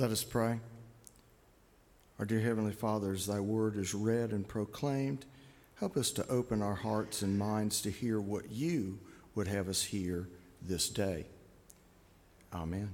Let us pray. Our dear Heavenly Father, as thy word is read and proclaimed, help us to open our hearts and minds to hear what you would have us hear this day. Amen.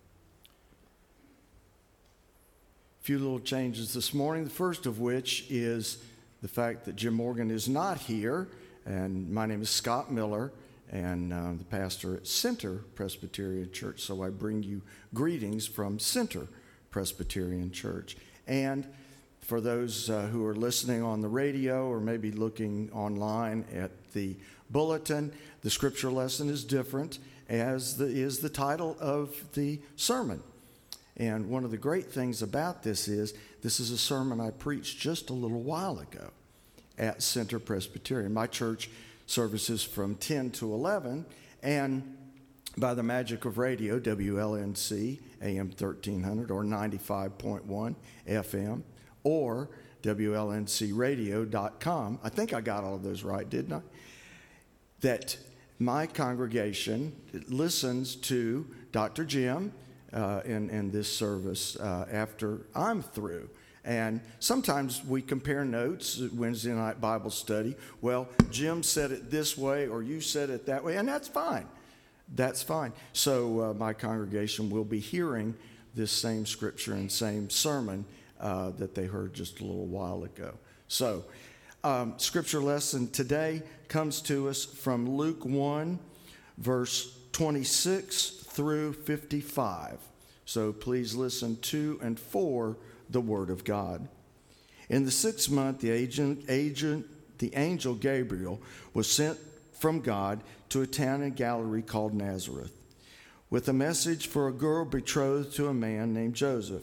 A few little changes this morning, the first of which is the fact that Jim Morgan is not here, and my name is Scott Miller, and I'm the pastor at Center Presbyterian Church, so I bring you greetings from Center Presbyterian Church. And for those who are listening on the radio or maybe looking online at the bulletin, the scripture lesson is different, as is the title of the sermon. And one of the great things about this is a sermon I preached just a little while ago at Center Presbyterian. My church services from 10 to 11, and by the magic of radio, WLNC, AM 1300, or 95.1 FM, or WLNCradio.com. I think I got all of those right, didn't I? That my congregation listens to Dr. Jim in this service after I'm through. And sometimes we compare notes at Wednesday night Bible study. Well, Jim said it this way or you said it that way, and that's fine. That's fine. So my congregation will be hearing this same scripture and same sermon that they heard just a little while ago. So scripture lesson today comes to us from Luke 1, verse 26 through 55. So please listen to and for the word of God. In the 6th month, the angel Gabriel was sent from God to a town in Galilee called Nazareth, with a message for a girl betrothed to a man named Joseph,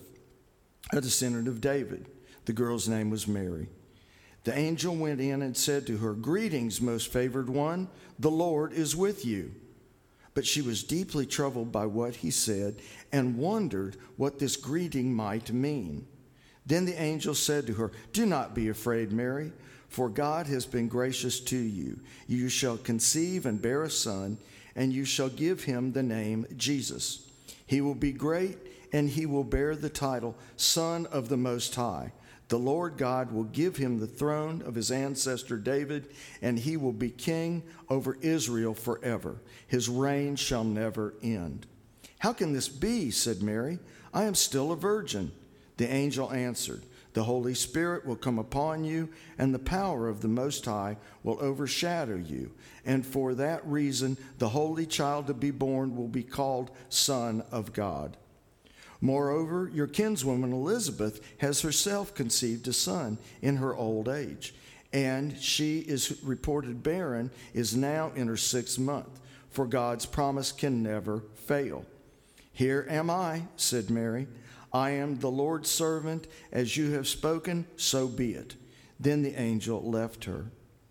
a descendant of David. The girl's name was Mary. The angel went in and said to her, "Greetings, most favored one, the Lord is with you." But she was deeply troubled by what he said and wondered what this greeting might mean. Then the angel said to her, "Do not be afraid, Mary, for God has been gracious to you. You shall conceive and bear a son, and you shall give him the name Jesus. He will be great, and he will bear the title Son of the Most High. The Lord God will give him the throne of his ancestor David, and he will be king over Israel forever. His reign shall never end." "How can this be?" said Mary. "I am still a virgin." The angel answered, "The Holy Spirit will come upon you, and the power of the Most High will overshadow you. And for that reason, the holy child to be born will be called Son of God. Moreover, your kinswoman Elizabeth has herself conceived a son in her old age, and she is reported barren, is now in her 6th month, for God's promise can never fail." "Here am I," said Mary. "I am the Lord's servant. As you have spoken, so be it." Then the angel left her.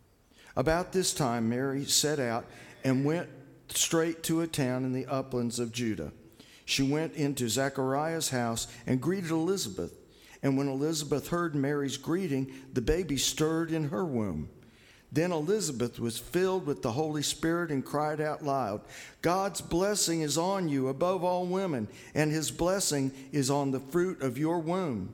About this time, Mary set out and went straight to a town in the uplands of Judah. She went into Zechariah's house and greeted Elizabeth. And when Elizabeth heard Mary's greeting, the baby stirred in her womb. Then Elizabeth was filled with the Holy Spirit and cried out loud, "God's blessing is on you above all women, and his blessing is on the fruit of your womb.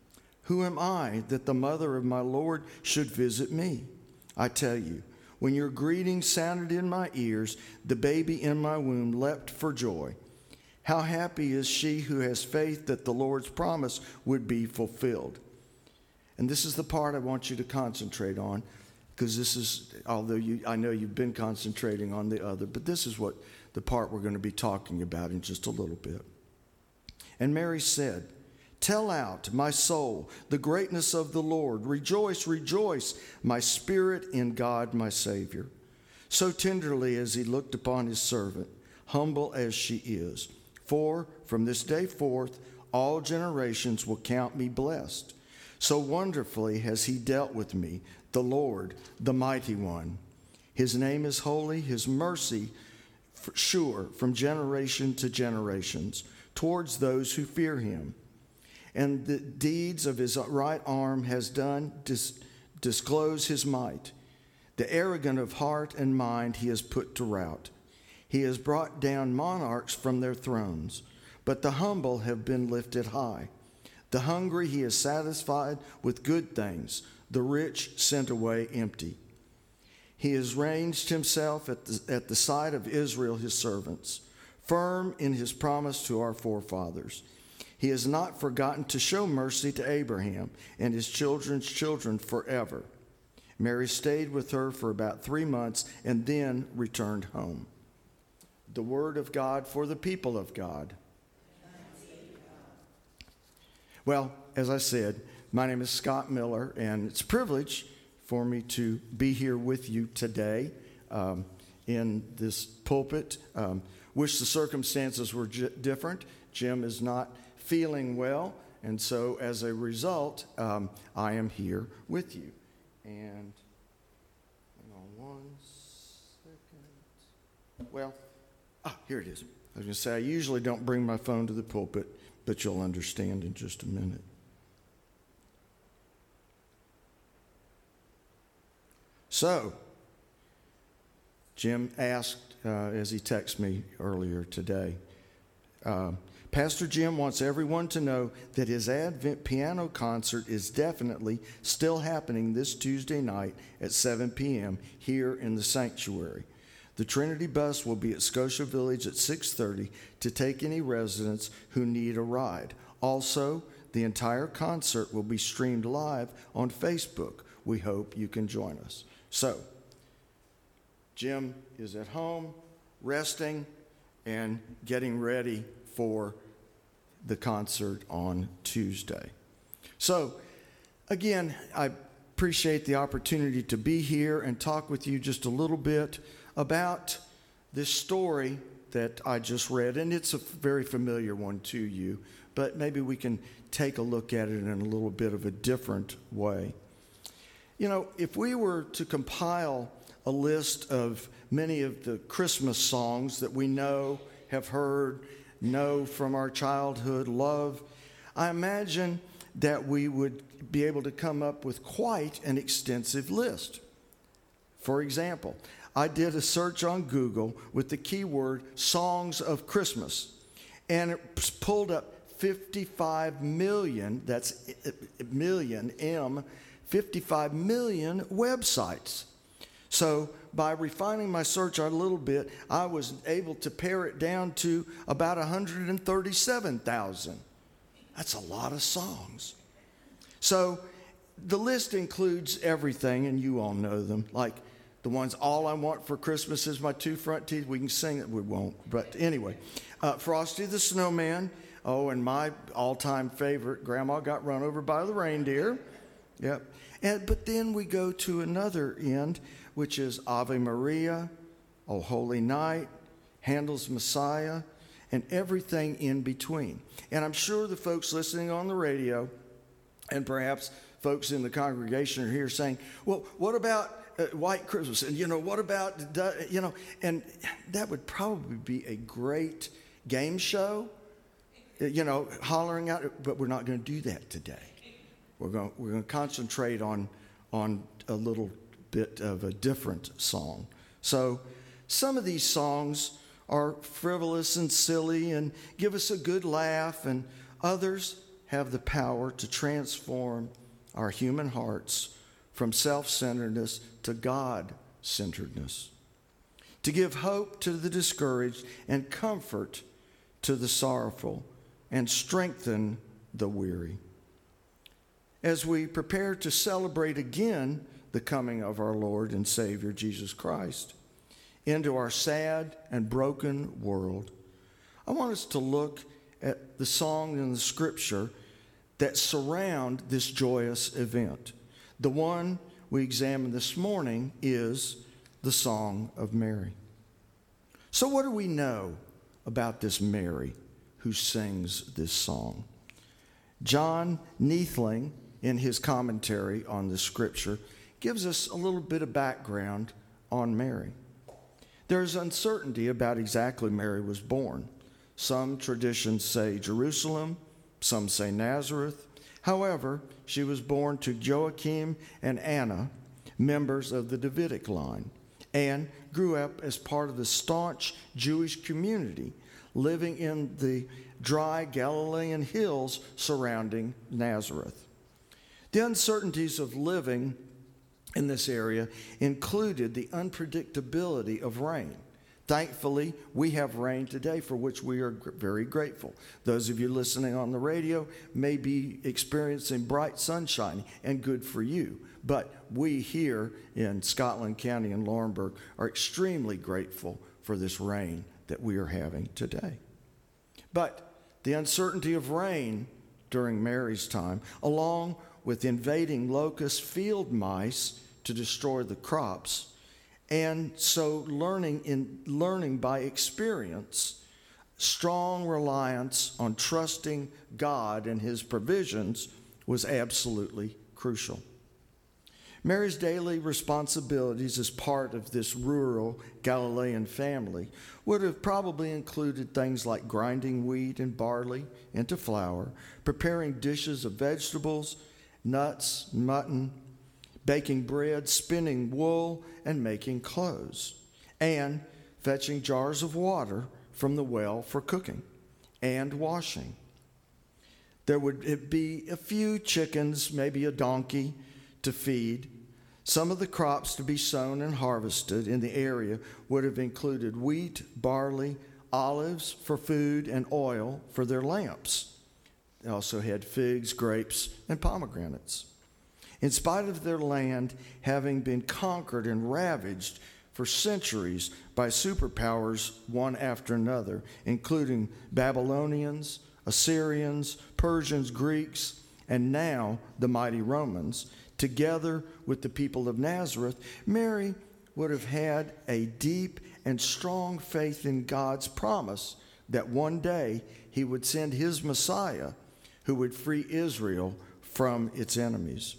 Who am I that the mother of my Lord should visit me? I tell you, when your greeting sounded in my ears, the baby in my womb leapt for joy. How happy is she who has faith that the Lord's promise would be fulfilled." And this is the part I want you to concentrate on, because this is, although I know you've been concentrating on the other, but this is what the part we're going to be talking about in just a little bit. "And Mary said, 'Tell out, my soul, the greatness of the Lord. Rejoice, rejoice, my spirit in God my Savior.' So tenderly as he looked upon his servant, humble as she is. For from this day forth, all generations will count me blessed. So wonderfully has he dealt with me, the Lord, the Mighty One. His name is holy, his mercy sure from generation to generations towards those who fear him. And the deeds of his right arm has done disclose his might. The arrogant of heart and mind he has put to rout. He has brought down monarchs from their thrones, But the humble have been lifted high. The hungry he has satisfied with good things, the rich sent away empty. He has ranged himself at the side of Israel, his servants, firm in his promise to our forefathers. He has not forgotten to show mercy to Abraham and his children's children forever. Mary stayed with her for about 3 months and then returned home. The word of God for the people of God. Well, as I said, my name is Scott Miller, and it's a privilege for me to be here with you today in this pulpit. Wish the circumstances were different. Jim is not feeling well, and so as a result, I am here with you. And hang on one second. Well, here it is. I was going to say, I usually don't bring my phone to the pulpit, but you'll understand in just a minute. So, Jim asked, as he texted me earlier today, Pastor Jim wants everyone to know that his Advent piano concert is definitely still happening this Tuesday night at 7 p.m. here in the sanctuary. The Trinity bus will be at Scotia Village at 6:30 to take any residents who need a ride. Also, the entire concert will be streamed live on Facebook. We hope you can join us. So, Jim is at home, resting, and getting ready for the concert on Tuesday. So, again, I appreciate the opportunity to be here and talk with you just a little bit about this story that I just read, and it's a very familiar one to you, but maybe we can take a look at it in a little bit of a different way. You know, if we were to compile a list of many of the Christmas songs that we know, have heard, know from our childhood, love, I imagine that we would be able to come up with quite an extensive list. For example, I did a search on Google with the keyword songs of Christmas, and it pulled up 55 million, that's million, 55 million websites. So by refining my search a little bit, I was able to pare it down to about 137,000. That's a lot of songs. So the list includes everything, and you all know them, like the ones, All I Want for Christmas Is My Two Front Teeth. We can sing it. We won't. But anyway, Frosty the Snowman. Oh, and my all-time favorite, Grandma Got Run Over by the Reindeer. Yep. But then we go to another end, which is Ave Maria, O Holy Night, Handel's Messiah, and everything in between. And I'm sure the folks listening on the radio, and perhaps folks in the congregation are here saying, well, what about White Christmas? And, what about, and that would probably be a great game show, hollering out, but we're not going to do that today. We're going to concentrate on a little bit of a different song. So some of these songs are frivolous and silly and give us a good laugh, and others have the power to transform our human hearts from self-centeredness to God-centeredness, to give hope to the discouraged and comfort to the sorrowful and strengthen the weary. As we prepare to celebrate again the coming of our Lord and Savior Jesus Christ into our sad and broken world, I want us to look at the song in the Scripture that surround this joyous event. The one we examine this morning is the Song of Mary. So what do we know about this Mary who sings this song? John Neethling, in his commentary on the Scripture, gives us a little bit of background on Mary. There's uncertainty about exactly Mary was born. Some traditions say Jerusalem, some say Nazareth. However, she was born to Joachim and Anna, members of the Davidic line, and grew up as part of the staunch Jewish community living in the dry Galilean hills surrounding Nazareth. The uncertainties of living in this area included the unpredictability of rain. Thankfully, we have rain today, for which we are very grateful. Those of you listening on the radio may be experiencing bright sunshine, and good for you. But we here in Scotland County and Laurinburg are extremely grateful for this rain that we are having today. But the uncertainty of rain during Mary's time, along with invading locust field mice to destroy the crops, and so learning by experience, strong reliance on trusting God and his provisions was absolutely crucial. Mary's daily responsibilities as part of this rural Galilean family would have probably included things like grinding wheat and barley into flour, preparing dishes of vegetables, nuts, mutton, baking bread, spinning wool, and making clothes, and fetching jars of water from the well for cooking and washing. There would be a few chickens, maybe a donkey to feed. Some of the crops to be sown and harvested in the area would have included wheat, barley, olives for food, and oil for their lamps. They also had figs, grapes, and pomegranates. In spite of their land having been conquered and ravaged for centuries by superpowers one after another, including Babylonians, Assyrians, Persians, Greeks, and now the mighty Romans, together with the people of Nazareth, Mary would have had a deep and strong faith in God's promise that one day he would send his Messiah who would free Israel from its enemies.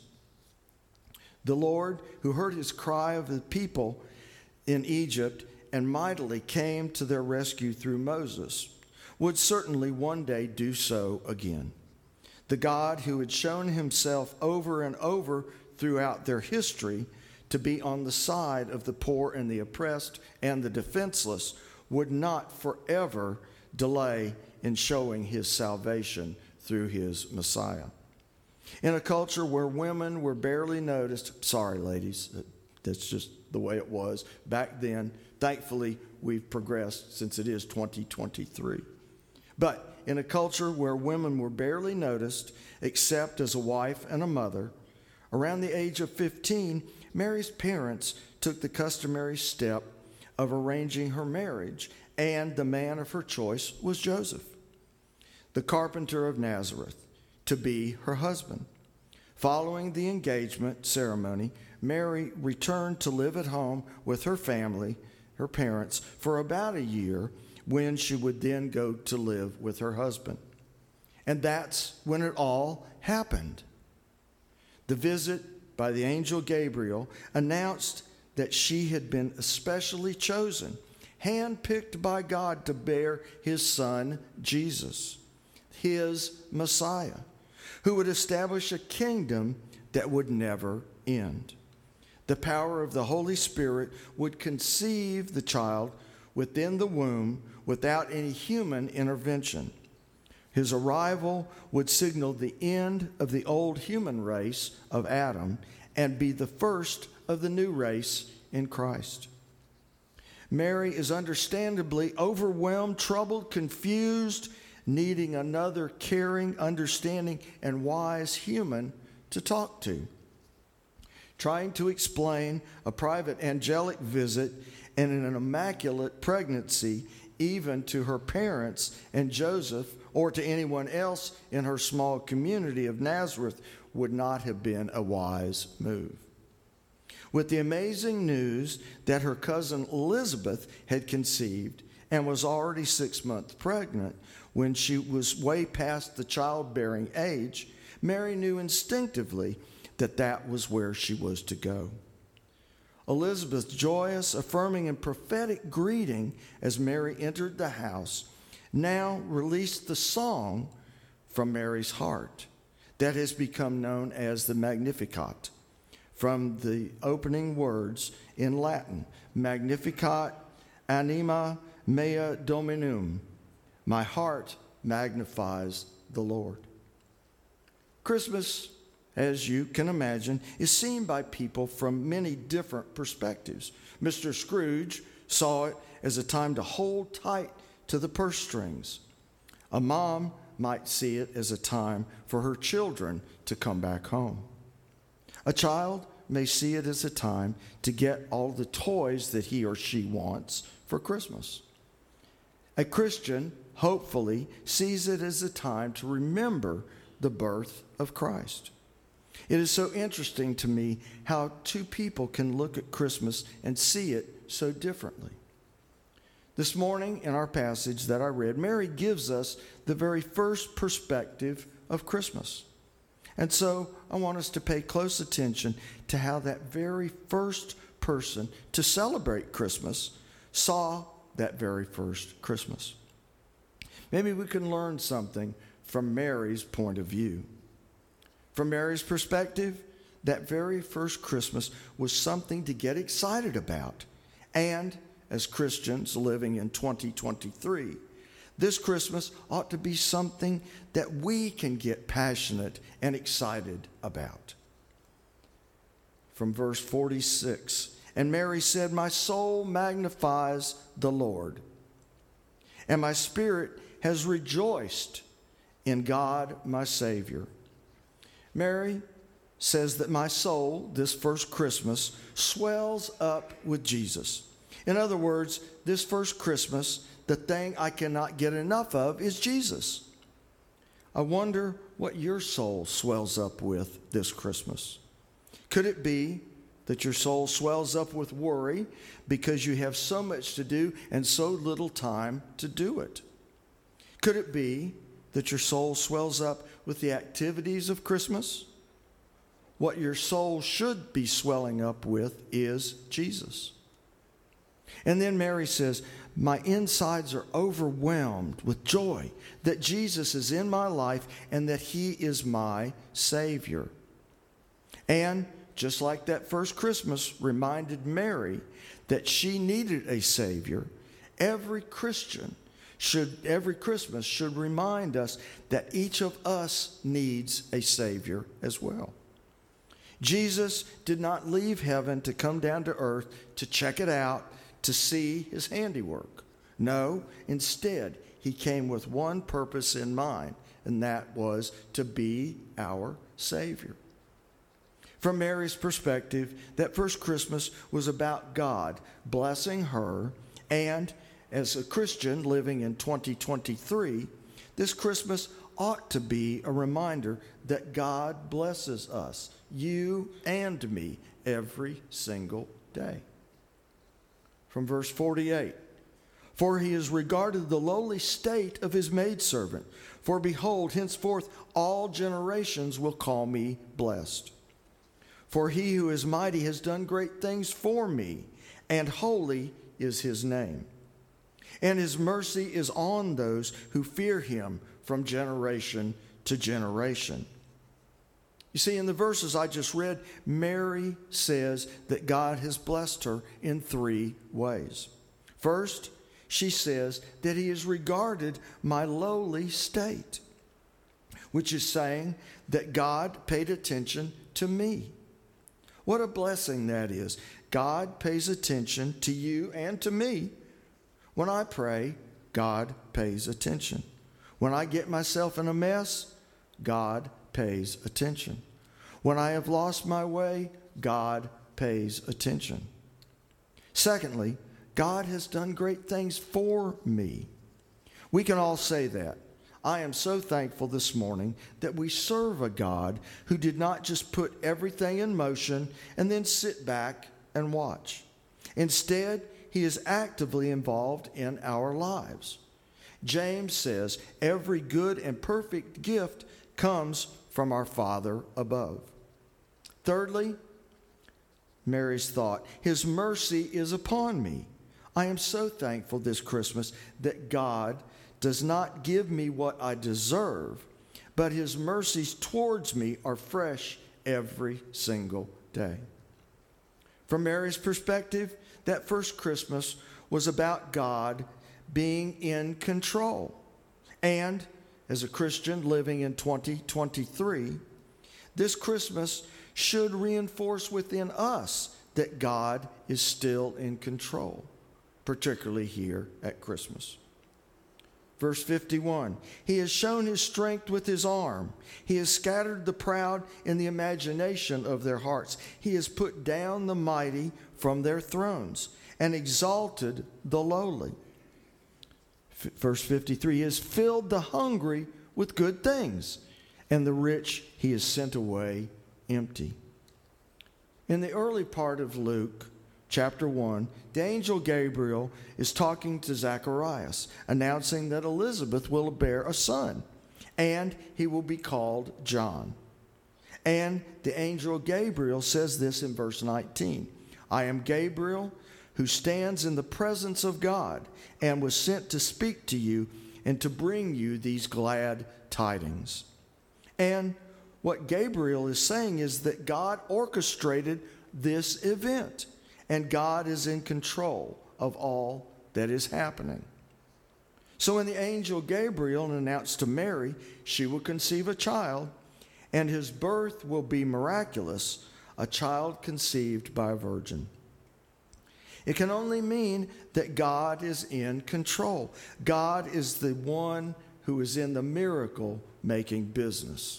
The Lord, who heard his cry of the people in Egypt and mightily came to their rescue through Moses, would certainly one day do so again. The God who had shown himself over and over throughout their history to be on the side of the poor and the oppressed and the defenseless would not forever delay in showing his salvation through his Messiah. In a culture where women were barely noticed, sorry ladies, that's just the way it was back then. Thankfully, we've progressed since it is 2023. But in a culture where women were barely noticed, except as a wife and a mother, around the age of 15, Mary's parents took the customary step of arranging her marriage, and the man of her choice was Joseph, the carpenter of Nazareth, to be her husband. Following the engagement ceremony, Mary returned to live at home with her family, her parents, for about a year, when she would then go to live with her husband. And that's when it all happened. The visit by the angel Gabriel announced that she had been especially chosen, handpicked by God to bear his son, Jesus, his Messiah, who would establish a kingdom that would never end. The power of the Holy Spirit would conceive the child within the womb without any human intervention. His arrival would signal the end of the old human race of Adam and be the first of the new race in Christ. Mary is understandably overwhelmed, troubled, confused, needing another caring, understanding, and wise human to talk to. Trying to explain a private angelic visit and an immaculate pregnancy even to her parents and Joseph or to anyone else in her small community of Nazareth would not have been a wise move. With the amazing news that her cousin Elizabeth had conceived and was already 6 months pregnant when she was way past the childbearing age, Mary knew instinctively that that was where she was to go. Elizabeth's joyous, affirming, and prophetic greeting as Mary entered the house now released the song from Mary's heart that has become known as the Magnificat, from the opening words in Latin, Magnificat anima mea Dominum. My heart magnifies the Lord. Christmas, as you can imagine, is seen by people from many different perspectives. Mr. Scrooge saw it as a time to hold tight to the purse strings. A mom might see it as a time for her children to come back home. A child may see it as a time to get all the toys that he or she wants for Christmas. A Christian, hopefully, sees it as a time to remember the birth of Christ. It is so interesting to me how two people can look at Christmas and see it so differently. This morning in our passage that I read, Mary gives us the very first perspective of Christmas. And so I want us to pay close attention to how that very first person to celebrate Christmas saw that very first Christmas. Maybe we can learn something from Mary's point of view. From Mary's perspective, that very first Christmas was something to get excited about. And as Christians living in 2023, this Christmas ought to be something that we can get passionate and excited about. From verse 46, and Mary said, "My soul magnifies the Lord, and my spirit has rejoiced in God my Savior." Mary says that my soul, this first Christmas, swells up with Jesus. In other words, this first Christmas, the thing I cannot get enough of is Jesus. I wonder what your soul swells up with this Christmas. Could it be that your soul swells up with worry because you have so much to do and so little time to do it? Could it be that your soul swells up with the activities of Christmas? What your soul should be swelling up with is Jesus. And then Mary says, my insides are overwhelmed with joy that Jesus is in my life and that he is my Savior. And just like that first Christmas reminded Mary that she needed a Savior, every Christmas should remind us that each of us needs a Savior as well. Jesus did not leave heaven to come down to earth to check it out, to see his handiwork. No, instead, he came with one purpose in mind, and that was to be our Savior. From Mary's perspective, that first Christmas was about God blessing her, and as a Christian living in 2023, this Christmas ought to be a reminder that God blesses us, you and me, every single day. From verse 48, for he has regarded the lowly state of his maidservant. For behold, henceforth all generations will call me blessed. For he who is mighty has done great things for me, and holy is his name. And his mercy is on those who fear him from generation to generation. You see, in the verses I just read, Mary says that God has blessed her in three ways. First, she says that he has regarded my lowly state, which is saying that God paid attention to me. What a blessing that is. God pays attention to you and to me. When I pray, God pays attention. When I get myself in a mess, God pays attention. When I have lost my way, God pays attention. Secondly, God has done great things for me. We can all say that. I am so thankful this morning that we serve a God who did not just put everything in motion and then sit back and watch. Instead, he is actively involved in our lives. James says, every good and perfect gift comes from our Father above. Thirdly, Mary's thought, his mercy is upon me. I am so thankful this Christmas that God does not give me what I deserve, but his mercies towards me are fresh every single day. From Mary's perspective, that first Christmas was about God being in control. And as a Christian living in 2023, this Christmas should reinforce within us that God is still in control, particularly here at Christmas. Verse 51, He has shown His strength with His arm. He has scattered the proud in the imagination of their hearts. He has put down the mighty from their thrones and exalted the lowly. Verse 53, He has filled the hungry with good things, and the rich He has sent away empty. In the early part of Luke chapter 1, the angel Gabriel is talking to Zacharias, announcing that Elizabeth will bear a son, and he will be called John. And the angel Gabriel says this in verse 19, I am Gabriel, who stands in the presence of God, and was sent to speak to you and to bring you these glad tidings. And what Gabriel is saying is that God orchestrated this event, and God is in control of all that is happening. So when the angel Gabriel announced to Mary she will conceive a child, and his birth will be miraculous, a child conceived by a virgin. It can only mean that God is in control. God is the one who is in the miracle-making business.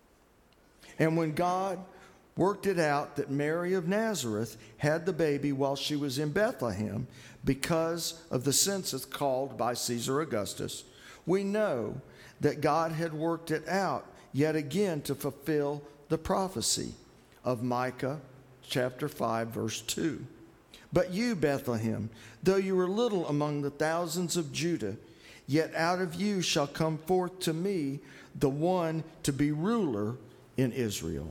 And when God worked it out that Mary of Nazareth had the baby while she was in Bethlehem because of the census called by Caesar Augustus, we know that God had worked it out yet again to fulfill the prophecy of Micah chapter 5, verse 2. But you, Bethlehem, though you are little among the thousands of Judah, yet out of you shall come forth to me the one to be ruler in Israel.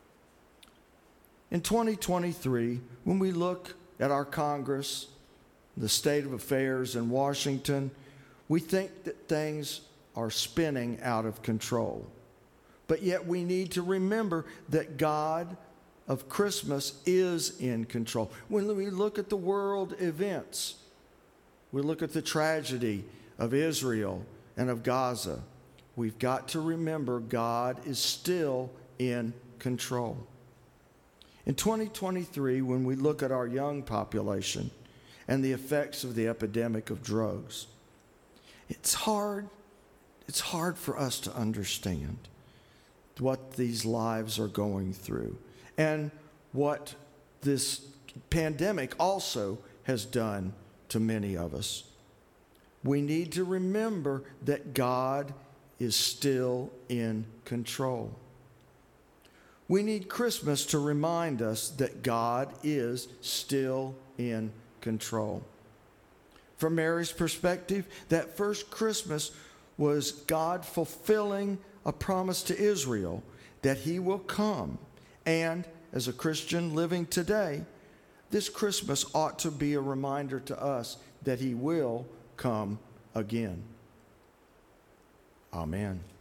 In 2023, when we look at our Congress, the state of affairs in Washington, we think that things are spinning out of control. But yet we need to remember that God of Christmas is in control. When we look at the world events, we look at the tragedy of Israel and of Gaza, we've got to remember God is still in control. In 2023, when we look at our young population and the effects of the epidemic of drugs, it's hard for us to understand what these lives are going through and what this pandemic also has done to many of us. We need to remember that God is still in control. We need Christmas to remind us that God is still in control. From Mary's perspective, that first Christmas was God fulfilling a promise to Israel that He will come. And as a Christian living today, this Christmas ought to be a reminder to us that He will come again. Amen.